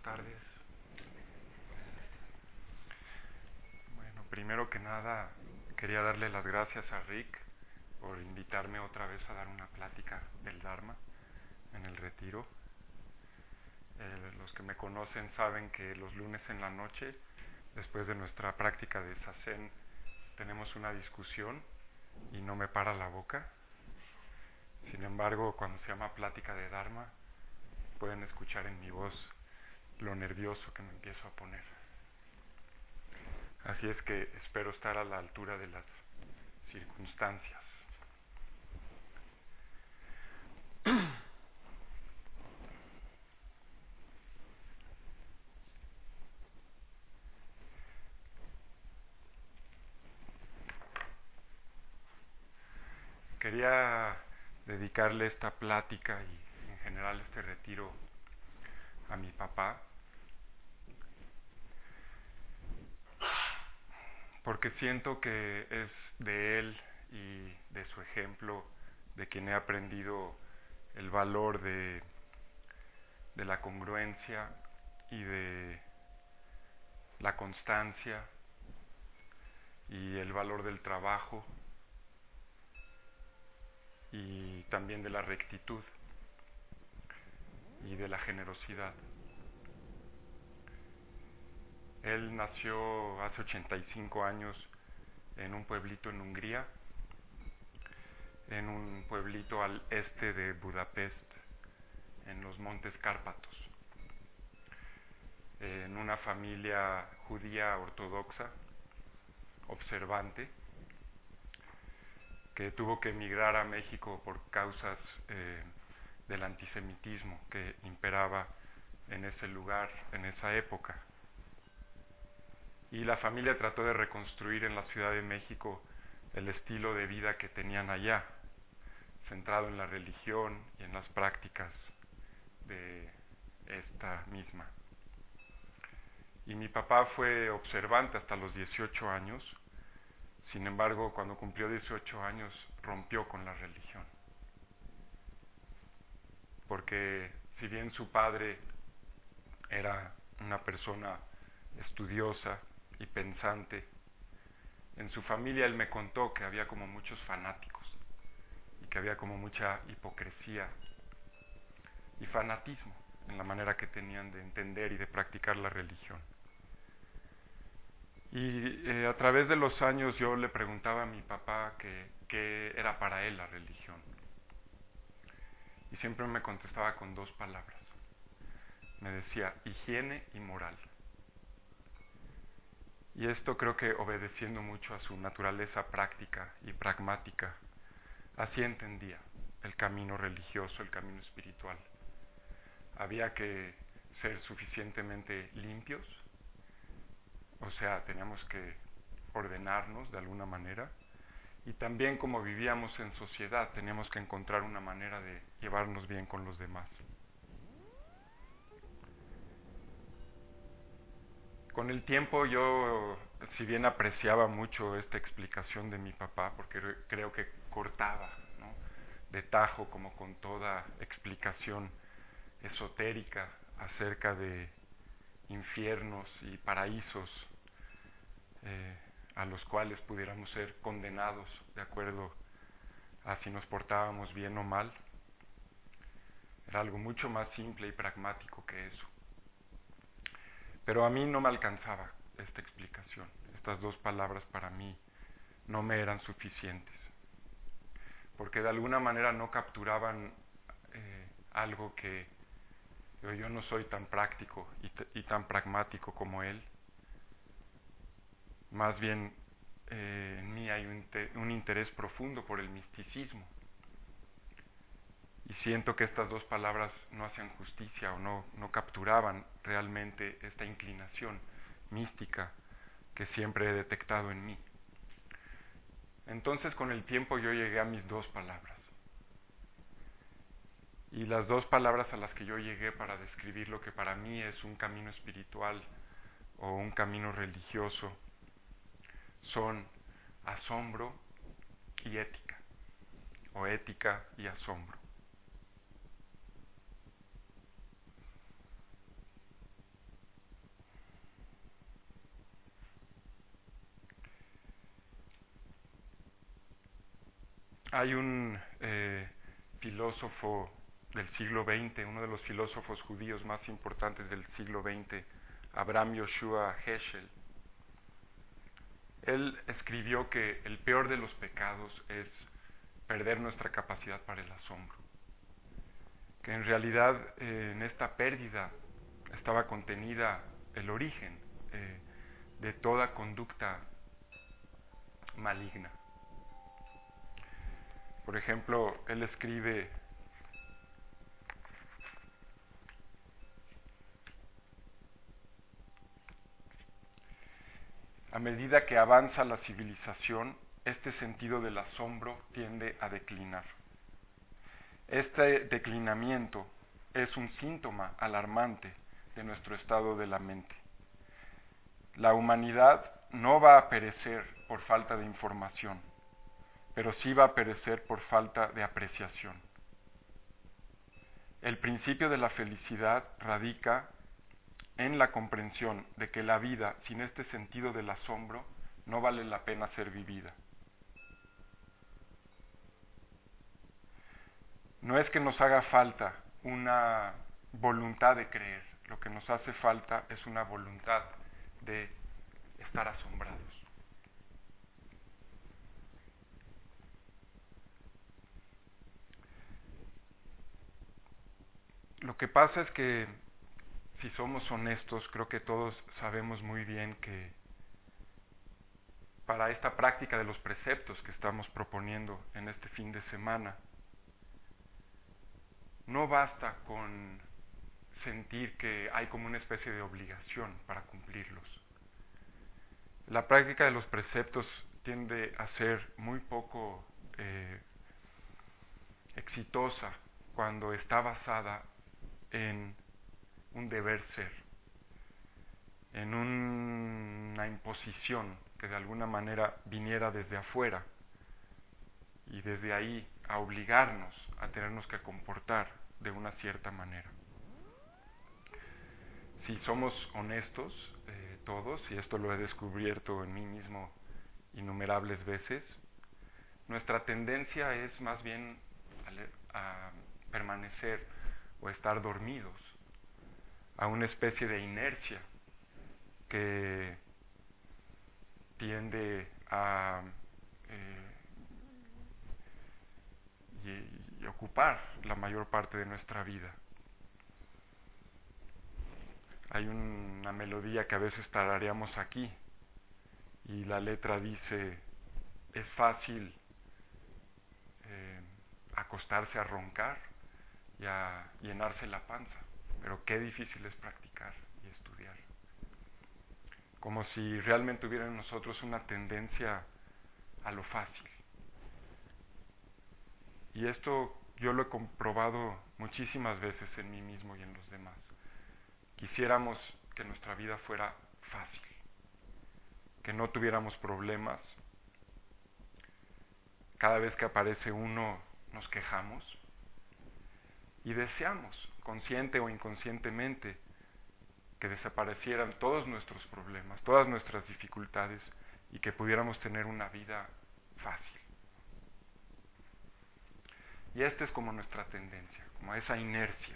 tardes. Bueno, primero que nada, quería darle las gracias a Rick por invitarme otra vez a dar una plática del Dharma en el retiro. Los que me conocen saben que los lunes en la noche, después de nuestra práctica de Zazen, tenemos una discusión y no me para la boca. Sin embargo, cuando se llama plática de Dharma, pueden escuchar en mi voz lo nervioso que me empiezo a poner. Así es que espero estar a la altura de las circunstancias. Quería dedicarle esta plática y en general este retiro a mi papá, porque siento que es de él y de su ejemplo de quien he aprendido el valor de la congruencia y de la constancia y el valor del trabajo y también de la rectitud y de la generosidad. Él nació hace 85 años en un pueblito en Hungría, en un pueblito al este de Budapest, en los Montes Cárpatos, en una familia judía ortodoxa, observante, que tuvo que emigrar a México por causas del antisemitismo que imperaba en ese lugar, en esa época. Y la familia trató de reconstruir en la Ciudad de México el estilo de vida que tenían allá, centrado en la religión y en las prácticas de esta misma. Y mi papá fue observante hasta los 18 años, sin embargo, cuando cumplió 18 años, rompió con la religión. Porque si bien su padre era una persona estudiosa y pensante, en su familia él me contó que había como muchos fanáticos y que había como mucha hipocresía y fanatismo en la manera que tenían de entender y de practicar la religión. Y a través de los años yo le preguntaba a mi papá qué era para él la religión. Y siempre me contestaba con dos palabras. Me decía higiene y moral. Y esto creo que obedeciendo mucho a su naturaleza práctica y pragmática, así entendía el camino religioso, el camino espiritual. Había que ser suficientemente limpios, o sea, teníamos que ordenarnos de alguna manera, y también como vivíamos en sociedad, teníamos que encontrar una manera de llevarnos bien con los demás. Con el tiempo yo, si bien apreciaba mucho esta explicación de mi papá, porque creo que cortaba, ¿no?, de tajo, como con toda explicación esotérica acerca de infiernos y paraísos a los cuales pudiéramos ser condenados de acuerdo a si nos portábamos bien o mal. Era algo mucho más simple y pragmático que eso. Pero a mí no me alcanzaba esta explicación. Estas dos palabras para mí no me eran suficientes, porque de alguna manera no capturaban algo que yo no soy tan práctico y tan pragmático como él. Más bien en mí hay un interés profundo por el misticismo. Y siento que estas dos palabras no hacían justicia o no capturaban realmente esta inclinación mística que siempre he detectado en mí. Entonces con el tiempo yo llegué a mis dos palabras. Y las dos palabras a las que yo llegué para describir lo que para mí es un camino espiritual o un camino religioso son asombro y ética, o ética y asombro. Hay un filósofo del siglo XX, uno de los filósofos judíos más importantes del siglo XX, Abraham Yoshua Heschel. Él escribió que el peor de los pecados es perder nuestra capacidad para el asombro. Que en realidad en esta pérdida estaba contenida el origen de toda conducta maligna. Por ejemplo, él escribe: a medida que avanza la civilización, este sentido del asombro tiende a declinar. Este declinamiento es un síntoma alarmante de nuestro estado de la mente. La humanidad no va a perecer por falta de información, pero sí va a perecer por falta de apreciación. El principio de la felicidad radica en la comprensión de que la vida sin este sentido del asombro no vale la pena ser vivida. No es que nos haga falta una voluntad de creer, lo que nos hace falta es una voluntad de estar asombrados. Lo que pasa es que, si somos honestos, creo que todos sabemos muy bien que para esta práctica de los preceptos que estamos proponiendo en este fin de semana, no basta con sentir que hay como una especie de obligación para cumplirlos. La práctica de los preceptos tiende a ser muy poco exitosa cuando está basada en un deber ser, en una imposición que de alguna manera viniera desde afuera y desde ahí a obligarnos a tenernos que comportar de una cierta manera. Si somos honestos todos, y esto lo he descubierto en mí mismo innumerables veces, nuestra tendencia es más bien a permanecer o estar dormidos, a una especie de inercia que tiende a y ocupar la mayor parte de nuestra vida. Hay una melodía que a veces tarareamos aquí y la letra dice: es fácil acostarse a roncar y a llenarse la panza, pero qué difícil es practicar y estudiar. Como si realmente hubiera en nosotros una tendencia a lo fácil. Y esto yo lo he comprobado muchísimas veces en mí mismo y en los demás. Quisiéramos que nuestra vida fuera fácil, que no tuviéramos problemas. Cada vez que aparece uno nos quejamos y deseamos, consciente o inconscientemente, que desaparecieran todos nuestros problemas, todas nuestras dificultades y que pudiéramos tener una vida fácil. Y esta es como nuestra tendencia, como esa inercia.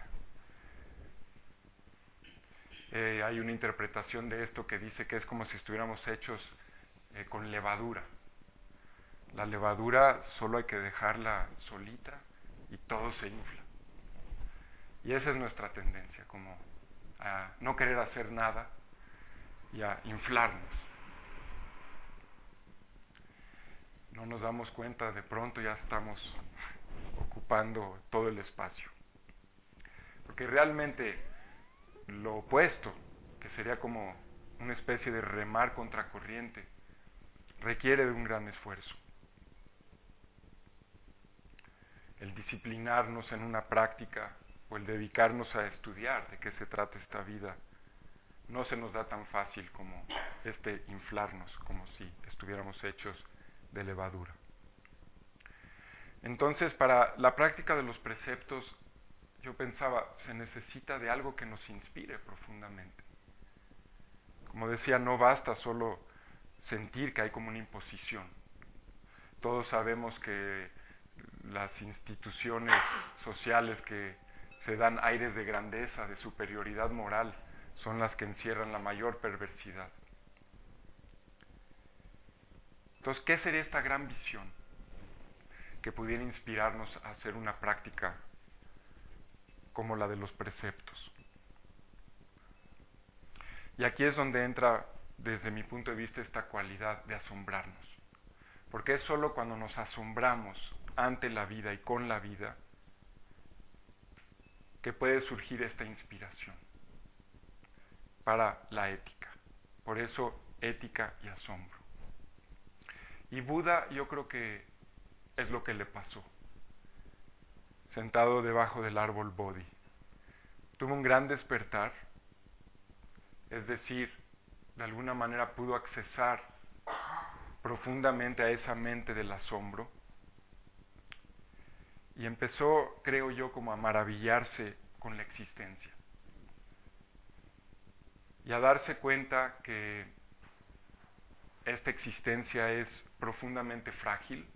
Hay una interpretación de esto que dice que es como si estuviéramos hechos con levadura. La levadura solo hay que dejarla solita y todo se infla. Y esa es nuestra tendencia, como a no querer hacer nada y a inflarnos. No nos damos cuenta, de pronto ya estamos ocupando todo el espacio. Porque realmente lo opuesto, que sería como una especie de remar contracorriente, requiere de un gran esfuerzo. El disciplinarnos en una práctica o el dedicarnos a estudiar de qué se trata esta vida no se nos da tan fácil como este inflarnos, como si estuviéramos hechos de levadura. Entonces, para la práctica de los preceptos, yo pensaba, se necesita de algo que nos inspire profundamente. Como decía, no basta solo sentir que hay como una imposición. Todos sabemos que las instituciones sociales que se dan aires de grandeza, de superioridad moral, son las que encierran la mayor perversidad. Entonces, ¿qué sería esta gran visión que pudiera inspirarnos a hacer una práctica como la de los preceptos? Y aquí es donde entra, desde mi punto de vista, esta cualidad de asombrarnos. Porque es solo cuando nos asombramos ante la vida y con la vida que puede surgir esta inspiración para la ética. Por eso, ética y asombro. Y Buda, yo creo que es lo que le pasó, sentado debajo del árbol Bodhi. Tuvo un gran despertar, es decir, de alguna manera pudo accesar profundamente a esa mente del asombro y empezó, creo yo, como a maravillarse con la existencia y a darse cuenta que esta existencia es profundamente frágil,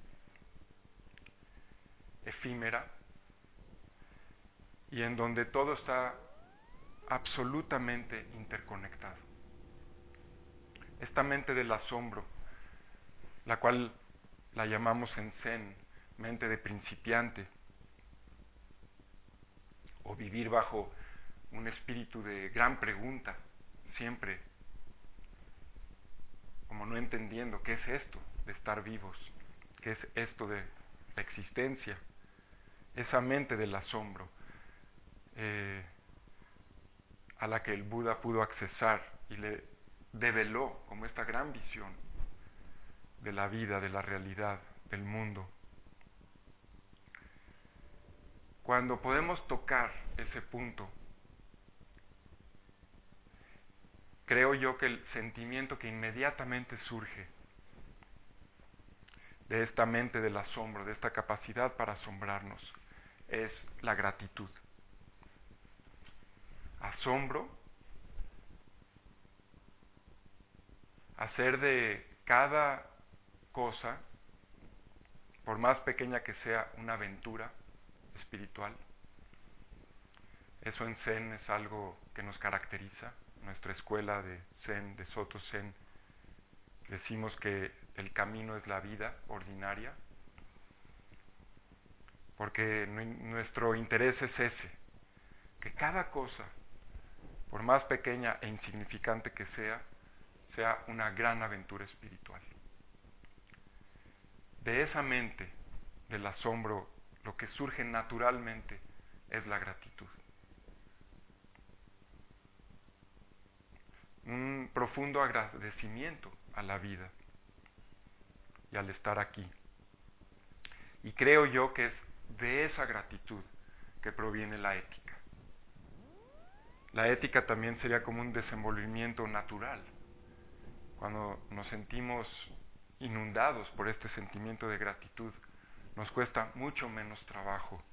efímera, y en donde todo está absolutamente interconectado. Esta mente del asombro, la cual la llamamos en Zen mente de principiante, o vivir bajo un espíritu de gran pregunta, siempre como no entendiendo qué es esto de estar vivos, qué es esto de la existencia, esa mente del asombro a la que el Buda pudo accesar y le develó como esta gran visión de la vida, de la realidad, del mundo. Cuando podemos tocar ese punto, creo yo que el sentimiento que inmediatamente surge de esta mente del asombro, de esta capacidad para asombrarnos, es la gratitud. Asombro, hacer de cada cosa, por más pequeña que sea, una aventura espiritual. Eso en Zen es algo que nos caracteriza. Nuestra escuela de Zen, de Soto Zen, decimos que el camino es la vida ordinaria, porque nuestro interés es ese, que cada cosa, por más pequeña e insignificante que sea una gran aventura espiritual. De esa mente del asombro, lo que surge naturalmente es la gratitud. Un profundo agradecimiento a la vida y al estar aquí. Y creo yo que es de esa gratitud que proviene la ética. La ética también sería como un desenvolvimiento natural. Cuando nos sentimos inundados por este sentimiento de gratitud, nos cuesta mucho menos trabajo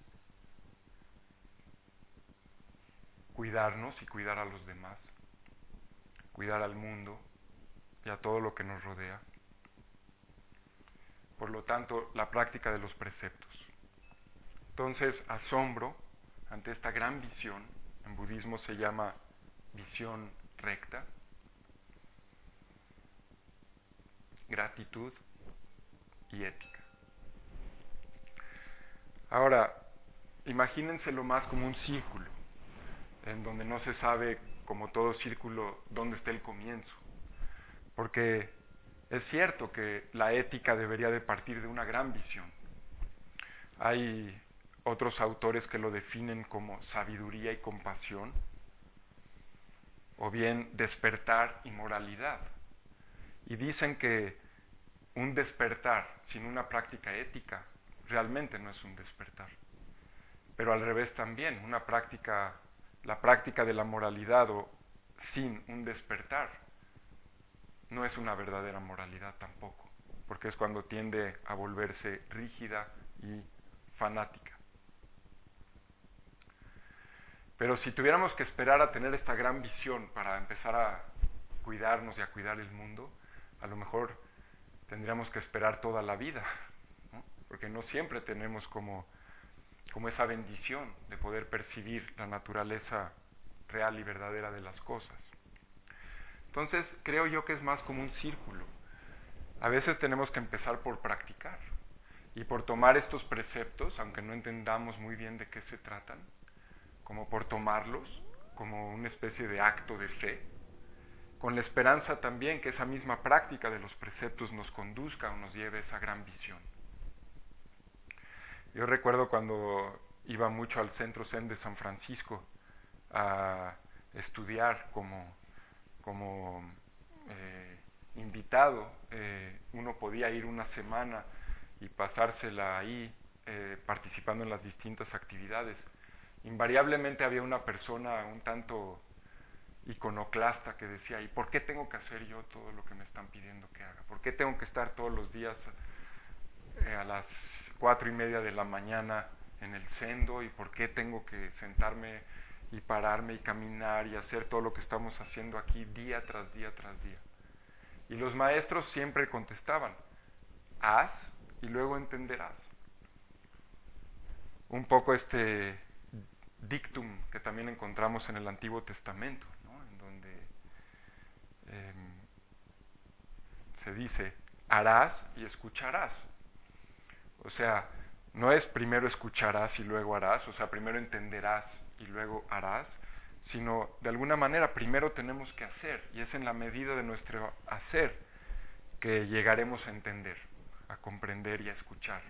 cuidarnos y cuidar a los demás, cuidar al mundo y a todo lo que nos rodea. Por lo tanto, la práctica de los preceptos. Entonces, asombro ante esta gran visión, en budismo se llama visión recta, gratitud y ética. Ahora, imagínenselo más como un círculo, en donde no se sabe, como todo círculo, dónde está el comienzo. Porque es cierto que la ética debería de partir de una gran visión. Hay otros autores que lo definen como sabiduría y compasión, o bien despertar y moralidad. Y dicen que un despertar sin una práctica ética realmente no es un despertar. Pero al revés también, la práctica de la moralidad o sin un despertar no es una verdadera moralidad tampoco, porque es cuando tiende a volverse rígida y fanática. Pero si tuviéramos que esperar a tener esta gran visión para empezar a cuidarnos y a cuidar el mundo, a lo mejor tendríamos que esperar toda la vida, ¿no? porque no siempre tenemos como esa bendición de poder percibir la naturaleza real y verdadera de las cosas. Entonces, creo yo que es más como un círculo. A veces tenemos que empezar por practicar y por tomar estos preceptos, aunque no entendamos muy bien de qué se tratan, como por tomarlos como una especie de acto de fe, con la esperanza también que esa misma práctica de los preceptos nos conduzca o nos lleve a esa gran visión. Yo recuerdo cuando iba mucho al Centro Zen de San Francisco a estudiar como invitado, uno podía ir una semana y pasársela ahí participando en las distintas actividades. Invariablemente había una persona un tanto iconoclasta que decía, ¿y por qué tengo que hacer yo todo lo que me están pidiendo que haga? ¿Por qué tengo que estar todos los días a las 4:30 de la mañana en el sendo? ¿Y por qué tengo que sentarme y pararme y caminar y hacer todo lo que estamos haciendo aquí día tras día tras día? Y los maestros siempre contestaban, haz y luego entenderás. Un poco este dictum que también encontramos en el Antiguo Testamento, ¿no? En donde eh, se dice, harás y escucharás. O sea, no es primero escucharás y luego harás, o sea, primero entenderás y luego harás, sino de alguna manera primero tenemos que hacer, y es en la medida de nuestro hacer que llegaremos a entender, a comprender y a escuchar.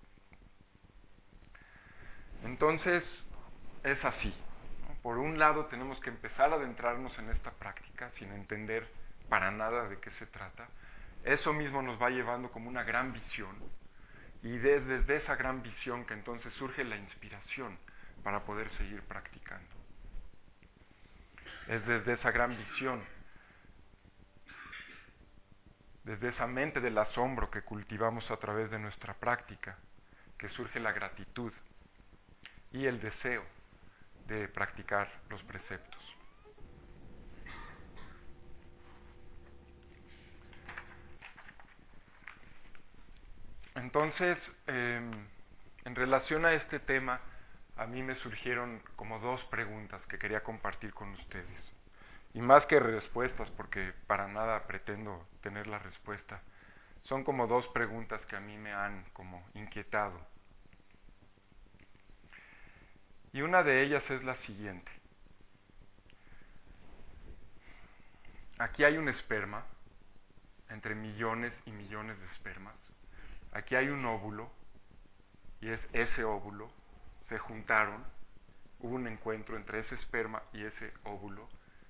Entonces, es así, ¿no? Por un lado tenemos que empezar a adentrarnos en esta práctica sin entender para nada de qué se trata. Eso mismo nos va llevando como una gran visión, y desde esa gran visión que entonces surge la inspiración para poder seguir practicando. Es desde esa gran visión, desde esa mente del asombro que cultivamos a través de nuestra práctica, que surge la gratitud y el deseo de practicar los preceptos. Entonces, en relación a este tema, a mí me surgieron como dos preguntas que quería compartir con ustedes. Y más que respuestas, porque para nada pretendo tener la respuesta, son como dos preguntas que a mí me han como inquietado. Y una de ellas es la siguiente. Aquí hay un esperma, entre millones y millones de espermas. Aquí hay un óvulo, y es ese óvulo, se juntaron, hubo un encuentro entre ese esperma y ese óvulo,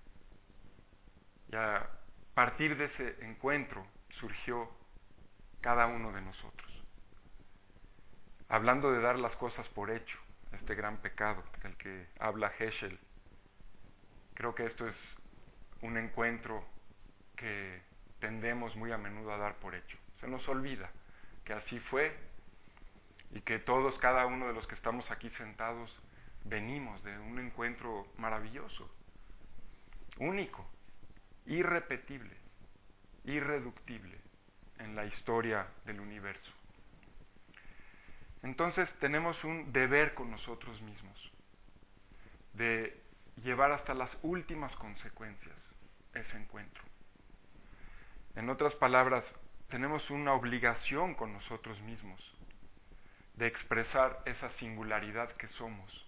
y a partir de ese encuentro surgió cada uno de nosotros. Hablando de dar las cosas por hecho, este gran pecado del que habla Heschel, creo que esto es un encuentro que tendemos muy a menudo a dar por hecho. Se nos olvida que así fue y que todos, cada uno de los que estamos aquí sentados, venimos de un encuentro maravilloso, único, irrepetible, irreductible en la historia del universo. Entonces tenemos un deber con nosotros mismos de llevar hasta las últimas consecuencias ese encuentro. En otras palabras, tenemos una obligación con nosotros mismos de expresar esa singularidad que somos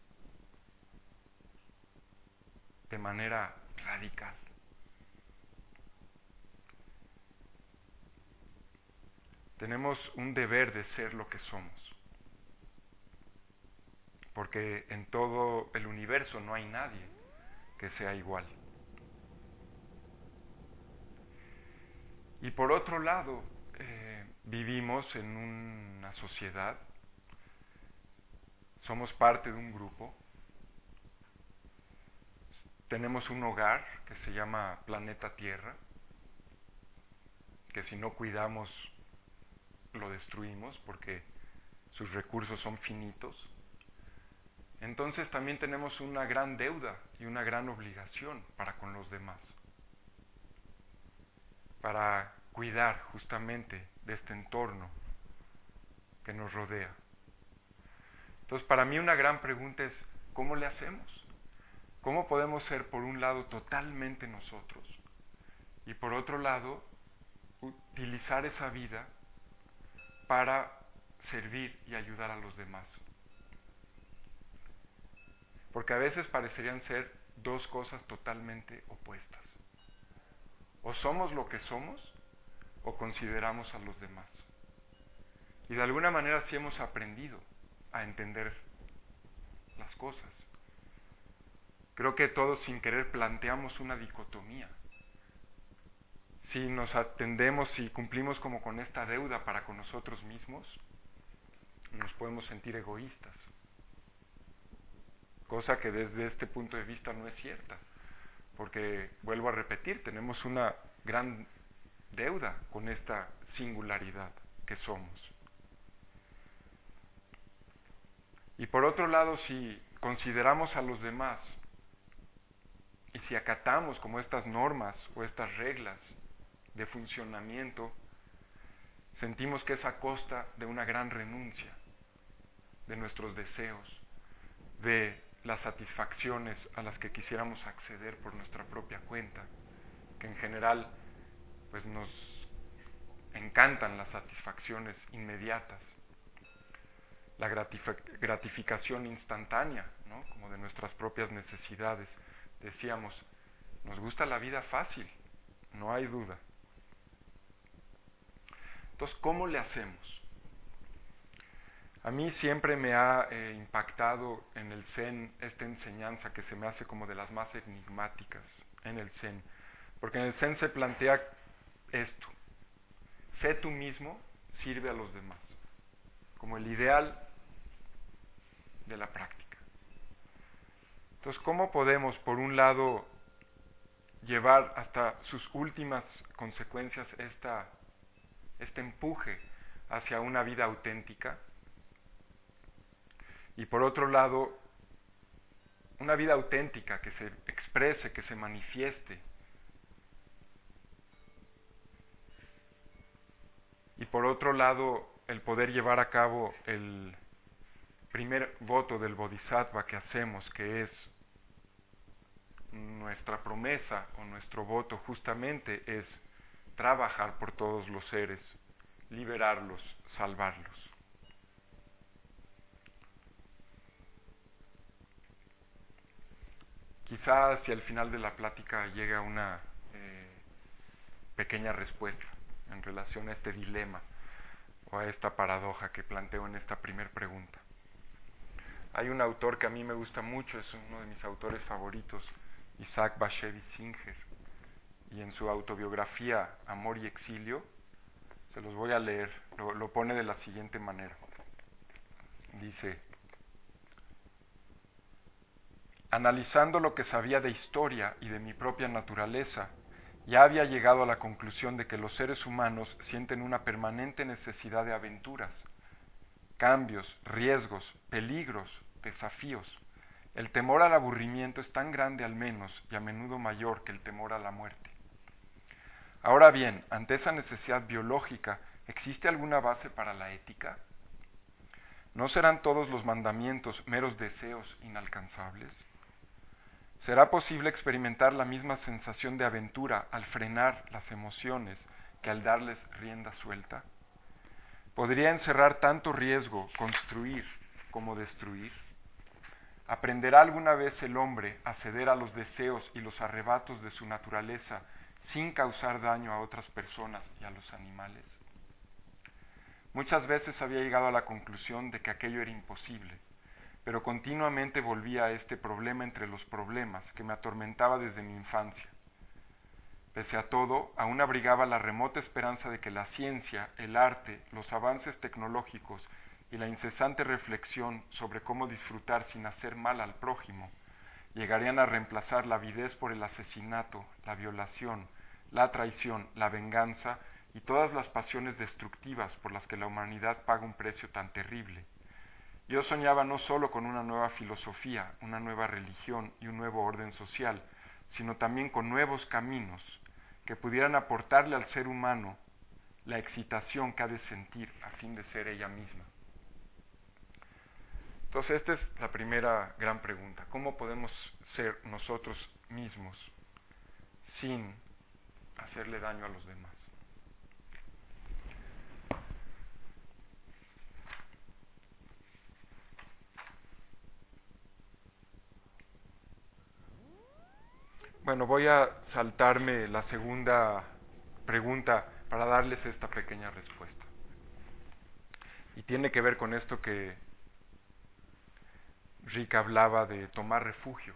de manera radical. Tenemos un deber de ser lo que somos, porque en todo el universo no hay nadie que sea igual. Y por otro lado, vivimos en una sociedad, somos parte de un grupo, tenemos un hogar que se llama planeta Tierra, que si no cuidamos lo destruimos porque sus recursos son finitos. Entonces también tenemos una gran deuda y una gran obligación para con los demás, para cuidar justamente de este entorno que nos rodea. Entonces, para mí una gran pregunta es, ¿cómo le hacemos? ¿Cómo podemos ser, por un lado, totalmente nosotros y por otro lado, utilizar esa vida para servir y ayudar a los demás? Porque a veces parecerían ser dos cosas totalmente opuestas. O somos lo que somos, o consideramos a los demás. Y de alguna manera sí hemos aprendido a entender las cosas. Creo que todos sin querer planteamos una dicotomía. Si nos atendemos y cumplimos como con esta deuda para con nosotros mismos, nos podemos sentir egoístas. Cosa que desde este punto de vista no es cierta. Porque, vuelvo a repetir, tenemos una gran deuda con esta singularidad que somos. Y por otro lado, si consideramos a los demás y si acatamos como estas normas o estas reglas de funcionamiento, sentimos que es a costa de una gran renuncia, de nuestros deseos, de las satisfacciones a las que quisiéramos acceder por nuestra propia cuenta, que en general pues nos encantan las satisfacciones inmediatas, la gratificación instantánea, ¿no? Como de nuestras propias necesidades. Decíamos, nos gusta la vida fácil, no hay duda. Entonces, ¿cómo le hacemos? A mí siempre me ha impactado en el Zen esta enseñanza que se me hace como de las más enigmáticas en el Zen. Porque en el Zen se plantea esto: sé tú mismo, sirve a los demás, como el ideal de la práctica. Entonces, ¿cómo podemos, por un lado, llevar hasta sus últimas consecuencias este empuje hacia una vida auténtica? Y por otro lado, una vida auténtica que se exprese, que se manifieste. Y por otro lado, el poder llevar a cabo el primer voto del Bodhisattva que hacemos, que es nuestra promesa o nuestro voto justamente es trabajar por todos los seres, liberarlos, salvarlos. Quizá hacia el final de la plática llega una pequeña respuesta en relación a este dilema o a esta paradoja que planteo en esta primera pregunta. Hay un autor que a mí me gusta mucho, es uno de mis autores favoritos, Isaac Bashevis Singer, y en su autobiografía Amor y Exilio, se los voy a leer, lo pone de la siguiente manera. Dice: analizando lo que sabía de historia y de mi propia naturaleza, ya había llegado a la conclusión de que los seres humanos sienten una permanente necesidad de aventuras, cambios, riesgos, peligros, desafíos. El temor al aburrimiento es tan grande al menos y a menudo mayor que el temor a la muerte. Ahora bien, ante esa necesidad biológica, ¿existe alguna base para la ética? ¿No serán todos los mandamientos meros deseos inalcanzables? ¿Será posible experimentar la misma sensación de aventura al frenar las emociones que al darles rienda suelta? ¿Podría encerrar tanto riesgo construir como destruir? ¿Aprenderá alguna vez el hombre a ceder a los deseos y los arrebatos de su naturaleza sin causar daño a otras personas y a los animales? Muchas veces había llegado a la conclusión de que aquello era imposible, pero continuamente volvía a este problema entre los problemas que me atormentaba desde mi infancia. Pese a todo, aún abrigaba la remota esperanza de que la ciencia, el arte, los avances tecnológicos y la incesante reflexión sobre cómo disfrutar sin hacer mal al prójimo llegarían a reemplazar la avidez por el asesinato, la violación, la traición, la venganza y todas las pasiones destructivas por las que la humanidad paga un precio tan terrible. Yo soñaba no solo con una nueva filosofía, una nueva religión y un nuevo orden social, sino también con nuevos caminos que pudieran aportarle al ser humano la excitación que ha de sentir a fin de ser ella misma. Entonces, esta es la primera gran pregunta. ¿Cómo podemos ser nosotros mismos sin hacerle daño a los demás? Bueno, voy a saltarme la segunda pregunta para darles esta pequeña respuesta. Y tiene que ver con esto que Rick hablaba de tomar refugio.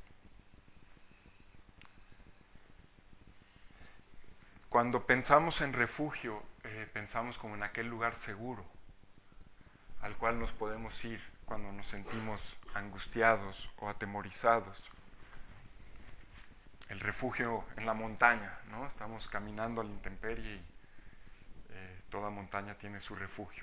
Cuando pensamos en refugio, pensamos como en aquel lugar seguro al cual nos podemos ir cuando nos sentimos angustiados o atemorizados. El refugio en la montaña, ¿no? Estamos caminando a la intemperie y toda montaña tiene su refugio.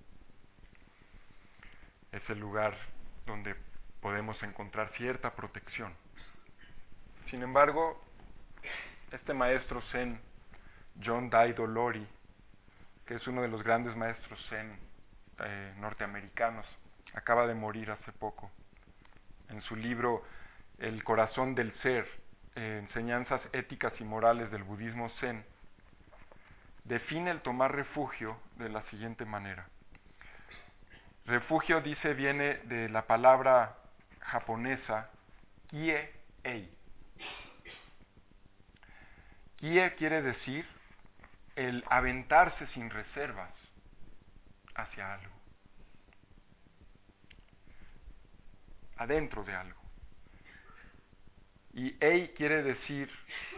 Es el lugar donde podemos encontrar cierta protección. Sin embargo, este maestro Zen, John Daido Loori, que es uno de los grandes maestros Zen norteamericanos, acaba de morir hace poco. En su libro El corazón del ser, enseñanzas éticas y morales del budismo Zen, define el tomar refugio de la siguiente manera. Refugio, dice, viene de la palabra japonesa kie-ei. Kie quiere decir el aventarse sin reservas hacia algo, adentro de algo. Y ei quiere decir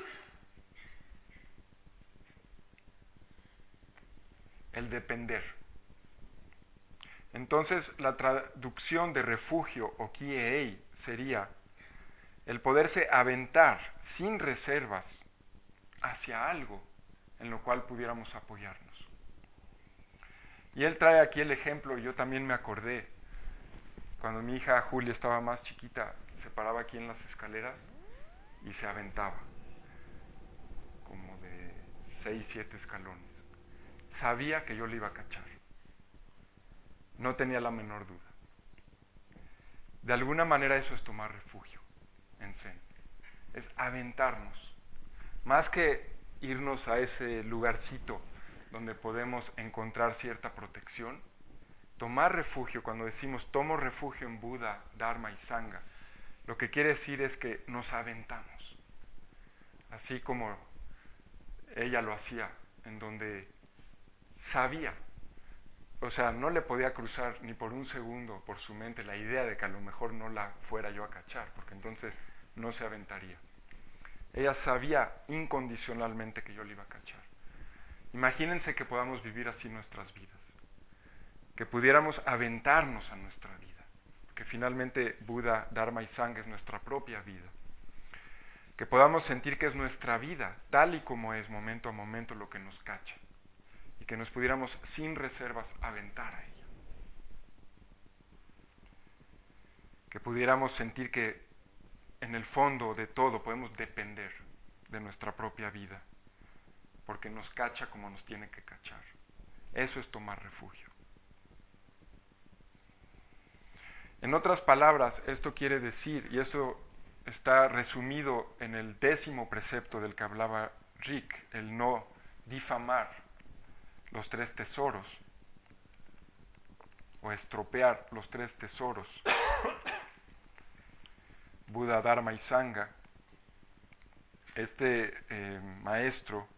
el depender. Entonces, la traducción de refugio o kie-ei sería el poderse aventar sin reservas hacia algo en lo cual pudiéramos apoyarnos. Y él trae aquí el ejemplo, y yo también me acordé, cuando mi hija Julia estaba más chiquita, se paraba aquí en las escaleras y se aventaba, como de 6, 7 escalones. Sabía que yo le iba a cachar, no tenía la menor duda. De alguna manera eso es tomar refugio en Zen, es aventarnos, más que irnos a ese lugarcito donde podemos encontrar cierta protección. Tomar refugio, cuando decimos tomo refugio en Buda, Dharma y Sangha, lo que quiere decir es que nos aventamos, así como ella lo hacía, en donde sabía, o sea, no le podía cruzar ni por un segundo por su mente la idea de que a lo mejor no la fuera yo a cachar, porque entonces no se aventaría. Ella sabía incondicionalmente que yo le iba a cachar. Imagínense que podamos vivir así nuestras vidas, que pudiéramos aventarnos a nuestra vida, que finalmente Buda, Dharma y Sangha es nuestra propia vida, que podamos sentir que es nuestra vida, tal y como es, momento a momento, lo que nos cacha, y que nos pudiéramos sin reservas aventar a ella, que pudiéramos sentir que en el fondo de todo podemos depender de nuestra propia vida, porque nos cacha como nos tiene que cachar. Eso es tomar refugio. En otras palabras, esto quiere decir, y eso está resumido en el 10º precepto del que hablaba Rick, el no difamar los 3 tesoros o estropear los 3 tesoros, Buda, Dharma y Sangha. Este maestro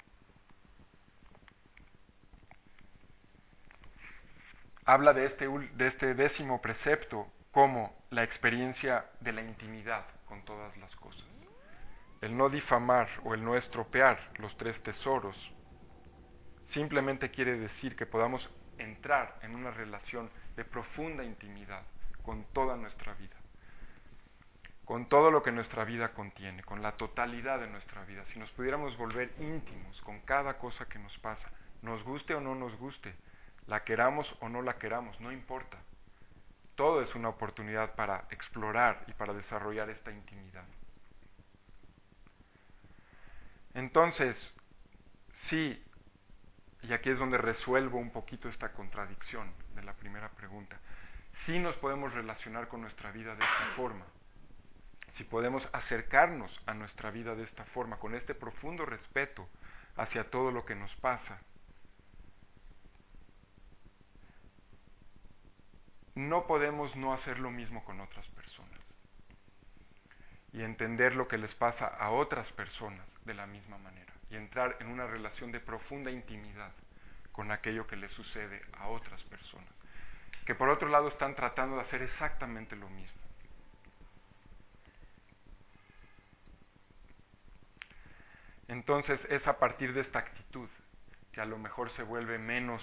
habla de este 10º precepto como la experiencia de la intimidad con todas las cosas. El no difamar o el no estropear los 3 tesoros simplemente quiere decir que podamos entrar en una relación de profunda intimidad con toda nuestra vida, con todo lo que nuestra vida contiene, con la totalidad de nuestra vida. Si nos pudiéramos volver íntimos con cada cosa que nos pasa, nos guste o no nos guste, la queramos o no la queramos, no importa. Todo es una oportunidad para explorar y para desarrollar esta intimidad. Entonces, sí, y aquí es donde resuelvo un poquito esta contradicción de la primera pregunta, sí nos podemos relacionar con nuestra vida de esta forma, si podemos acercarnos a nuestra vida de esta forma, con este profundo respeto hacia todo lo que nos pasa, no podemos no hacer lo mismo con otras personas y entender lo que les pasa a otras personas de la misma manera y entrar en una relación de profunda intimidad con aquello que le sucede a otras personas, que por otro lado están tratando de hacer exactamente lo mismo. Entonces es a partir de esta actitud que a lo mejor se vuelve menos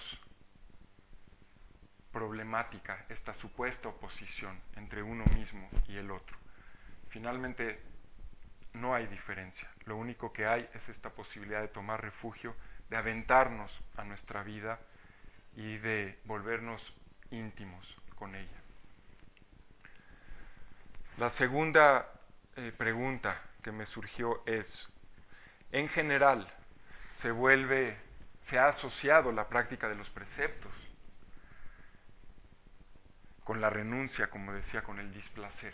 problemática esta supuesta oposición entre uno mismo y el otro. Finalmente no hay diferencia, lo único que hay es esta posibilidad de tomar refugio, de aventarnos a nuestra vida y de volvernos íntimos con ella. La segunda pregunta que me surgió es, en general, se ha asociado la práctica de los preceptos con la renuncia, como decía, con el displacer.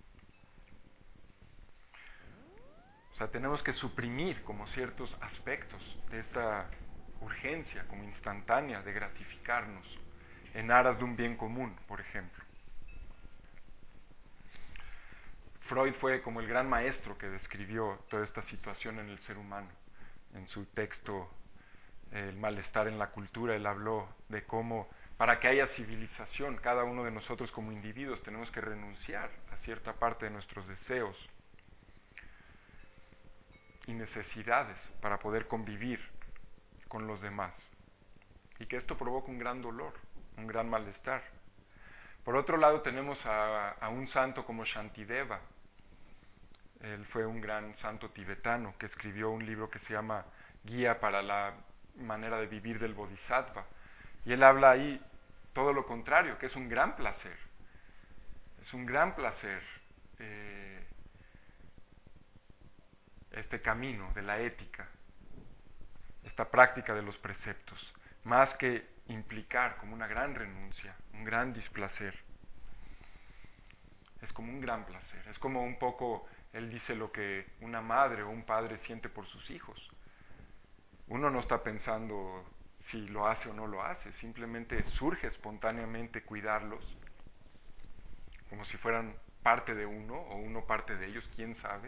O sea, tenemos que suprimir como ciertos aspectos de esta urgencia como instantánea de gratificarnos en aras de un bien común, por ejemplo. Freud fue como el gran maestro que describió toda esta situación en el ser humano. En su texto El malestar en la cultura, él habló de cómo para que haya civilización, cada uno de nosotros como individuos tenemos que renunciar a cierta parte de nuestros deseos y necesidades para poder convivir con los demás. Y que esto provoca un gran dolor, un gran malestar. Por otro lado tenemos a un santo como Shantideva. Él fue un gran santo tibetano que escribió un libro que se llama Guía para la manera de vivir del Bodhisattva. Y él habla ahí todo lo contrario, que es un gran placer. Es un gran placer este camino de la ética, esta práctica de los preceptos, más que implicar como una gran renuncia, un gran displacer. Es como un gran placer, es como un poco, él dice lo que una madre o un padre siente por sus hijos. Uno no está pensando si lo hace o no lo hace, simplemente surge espontáneamente cuidarlos, como si fueran parte de uno o uno parte de ellos, quién sabe.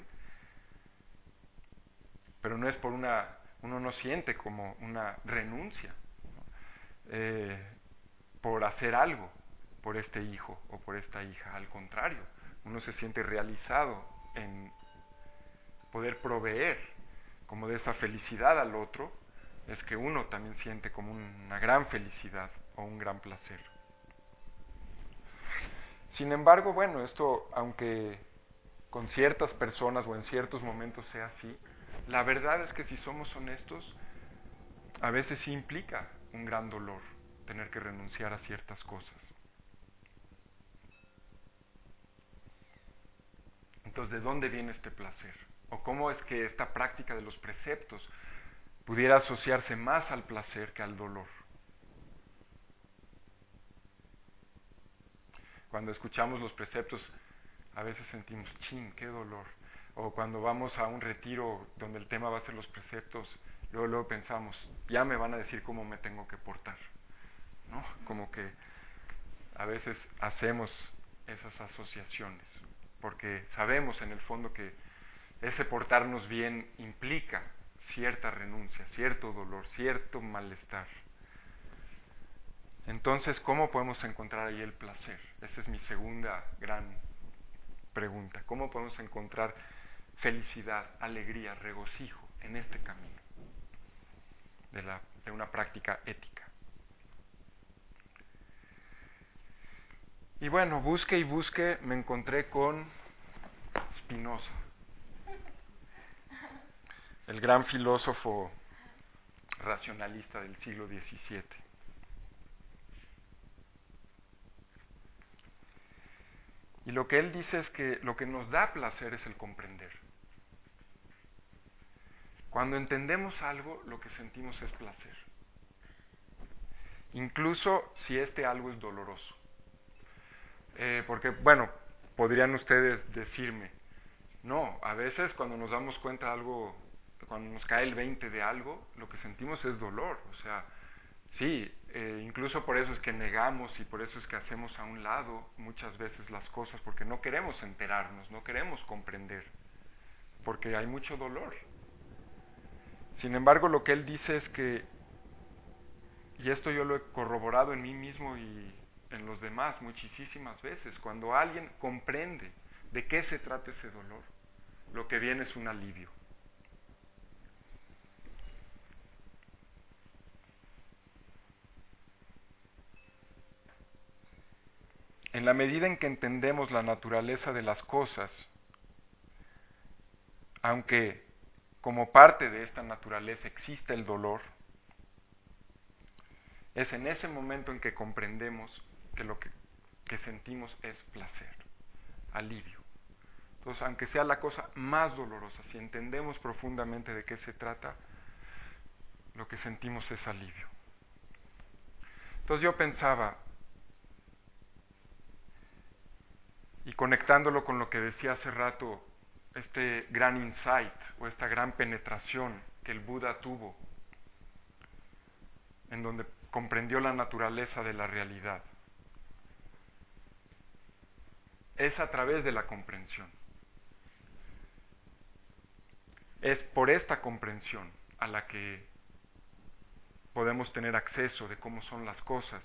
Pero no es por uno no siente como una renuncia, ¿no? Por hacer algo por este hijo o por esta hija, al contrario, uno se siente realizado en poder proveer como de esa felicidad al otro, es que uno también siente como una gran felicidad o un gran placer. Sin embargo, bueno, esto, aunque con ciertas personas o en ciertos momentos sea así, la verdad es que si somos honestos, a veces sí implica un gran dolor tener que renunciar a ciertas cosas. Entonces, ¿de dónde viene este placer? ¿O cómo es que esta práctica de los preceptos pudiera asociarse más al placer que al dolor? Cuando escuchamos los preceptos, a veces sentimos, chin, qué dolor. O cuando vamos a un retiro donde el tema va a ser los preceptos, luego pensamos, ya me van a decir cómo me tengo que portar, ¿no? Como que a veces hacemos esas asociaciones, porque sabemos en el fondo que ese portarnos bien implica cierta renuncia, cierto dolor, cierto malestar. Entonces, ¿cómo podemos encontrar ahí el placer? Esa es mi segunda gran pregunta. ¿Cómo podemos encontrar felicidad, alegría, regocijo en este camino de una práctica ética? Y bueno, busque y busque, me encontré con Spinoza, el gran filósofo racionalista del siglo XVII. Y lo que él dice es que lo que nos da placer es el comprender. Cuando entendemos algo, lo que sentimos es placer. Incluso si este algo es doloroso. Porque, bueno, podrían ustedes decirme, no, a veces cuando nos damos cuenta de algo, cuando nos cae el 20 de algo, lo que sentimos es dolor. O sea, sí, incluso por eso es que negamos y por eso es que hacemos a un lado muchas veces las cosas, porque no queremos enterarnos, no queremos comprender, porque hay mucho dolor. Sin embargo, lo que él dice es que, y esto yo lo he corroborado en mí mismo y en los demás muchísimas veces, cuando alguien comprende de qué se trata ese dolor, lo que viene es un alivio. En la medida en que entendemos la naturaleza de las cosas, aunque como parte de esta naturaleza existe el dolor, es en ese momento en que comprendemos que lo que sentimos es placer, alivio. Entonces, aunque sea la cosa más dolorosa, si entendemos profundamente de qué se trata, lo que sentimos es alivio. Entonces yo pensaba, y conectándolo con lo que decía hace rato, este gran insight o esta gran penetración que el Buda tuvo, en donde comprendió la naturaleza de la realidad, es a través de la comprensión. Es por esta comprensión a la que podemos tener acceso de cómo son las cosas,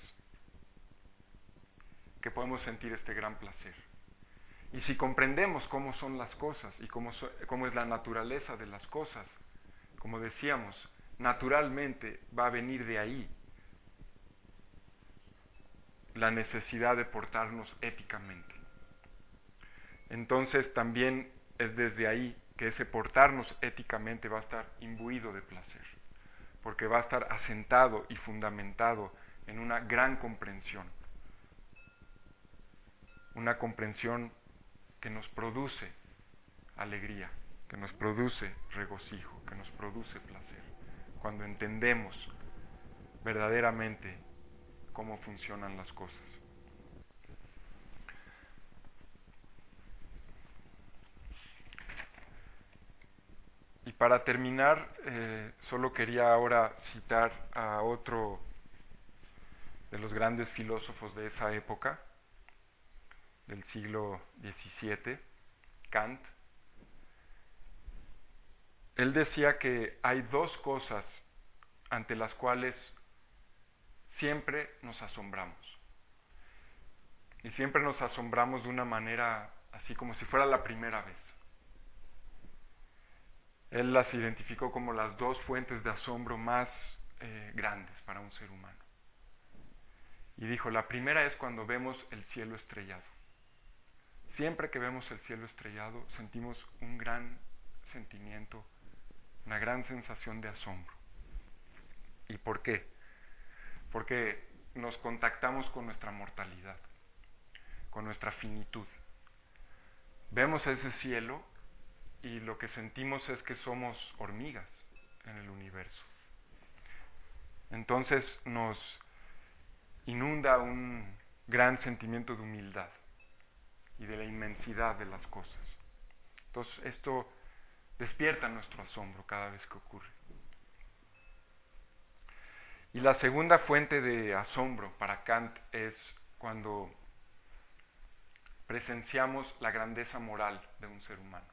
que podemos sentir este gran placer. Y si comprendemos cómo son las cosas y cómo es la naturaleza de las cosas, como decíamos, naturalmente va a venir de ahí la necesidad de portarnos éticamente. Entonces también es desde ahí que ese portarnos éticamente va a estar imbuido de placer, porque va a estar asentado y fundamentado en una gran comprensión, una comprensión que nos produce alegría, que nos produce regocijo, que nos produce placer, cuando entendemos verdaderamente cómo funcionan las cosas. Y para terminar, solo quería ahora citar a otro de los grandes filósofos de esa época, del siglo XVII, Kant. Él decía que hay dos cosas ante las cuales siempre nos asombramos. Y siempre nos asombramos de una manera así como si fuera la primera vez. Él las identificó como las dos fuentes de asombro más grandes para un ser humano. Y dijo, la primera es cuando vemos el cielo estrellado. Siempre que vemos el cielo estrellado sentimos un gran sentimiento, una gran sensación de asombro. ¿Y por qué? Porque nos contactamos con nuestra mortalidad, con nuestra finitud. Vemos ese cielo y lo que sentimos es que somos hormigas en el universo. Entonces nos inunda un gran sentimiento de humildad y de la inmensidad de las cosas. Entonces esto despierta nuestro asombro cada vez que ocurre. Y la segunda fuente de asombro para Kant es cuando presenciamos la grandeza moral de un ser humano.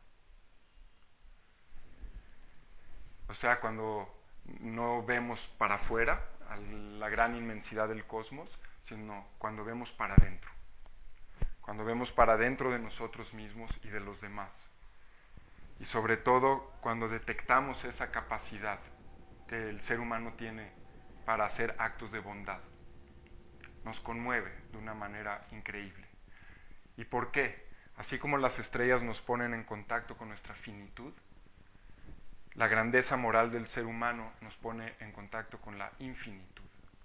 O sea, cuando no vemos para afuera, a la gran inmensidad del cosmos, sino cuando vemos para adentro. Cuando vemos para adentro de nosotros mismos y de los demás. Y sobre todo cuando detectamos esa capacidad que el ser humano tiene para hacer actos de bondad. Nos conmueve de una manera increíble. ¿Y por qué? Así como las estrellas nos ponen en contacto con nuestra finitud, la grandeza moral del ser humano nos pone en contacto con la infinitud.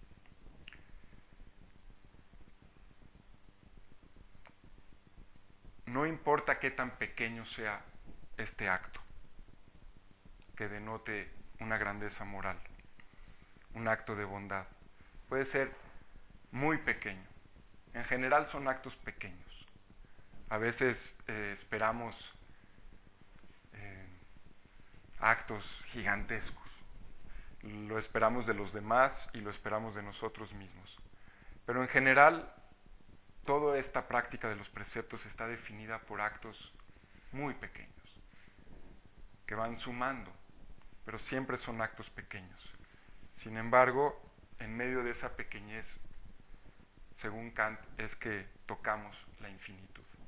No importa qué tan pequeño sea este acto que denote una grandeza moral, un acto de bondad. Puede ser muy pequeño, En general son actos pequeños. A veces esperamos eh, actos gigantescos. Lo esperamos de los demás y lo esperamos de nosotros mismos. Pero en general, toda esta práctica de los preceptos está definida por actos muy pequeños, que van sumando, pero siempre son actos pequeños. Sin embargo, en medio de esa pequeñez, según Kant, es que tocamos la infinitud.